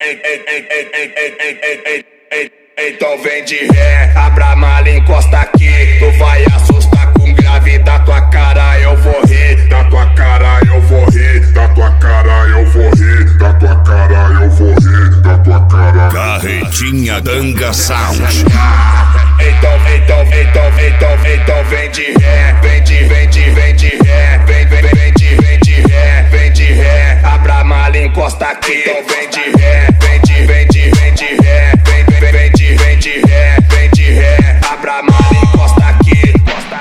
Então vem de ré, abra a mala, encosta aqui. Tu vai assustar com grave, da tua cara eu vou rir. Da tua cara eu vou rir, da tua cara eu vou rir, da tua cara eu vou rir, da tua cara. Carretinha Danga Sound. Então vem de ré, vem de ré, vem de ré, abra a mala, encosta aqui. Então vem de ré, vem de ré, vem de ré, abra a mala, encosta aqui.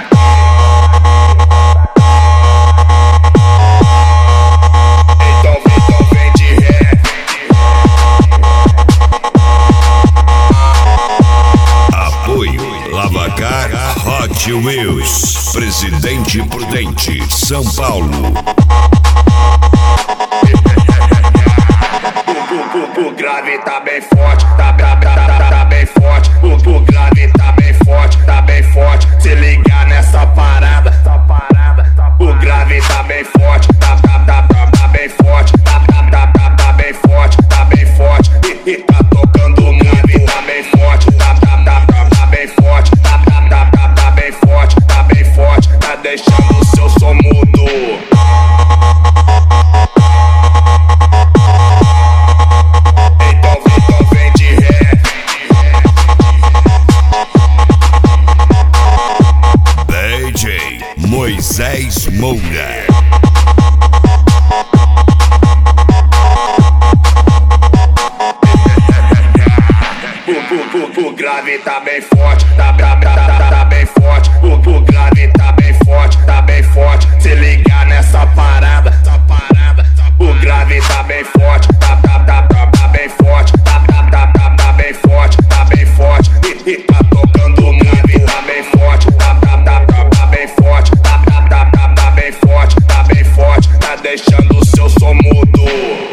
Então vem de ré. Apoio Lavacar Hot Wheels, Presidente Prudente, São Paulo. O grave tá bem forte, tá bem forte. O grave tá bem forte, tá bem forte. Se ligar nessa parada, o grave tá bem forte, tá bem forte, tá bem forte, tá bem forte. E tá tocando o grave, tá bem forte, tá bem forte, tá bem forte, tá bem forte. Tá deixando o seu som mudo. Moisés Moura. O grave tá bem forte, tá bem forte. O grave tá bem forte, tá bem forte. Se ligar nessa parada, o grave tá bem forte, tá bem forte, tá bem forte, tá bem forte. E tá tocando o grave, tá bem forte, tá bem forte, tá bem forte, tá bem forte. Tá deixando o seu som mudo.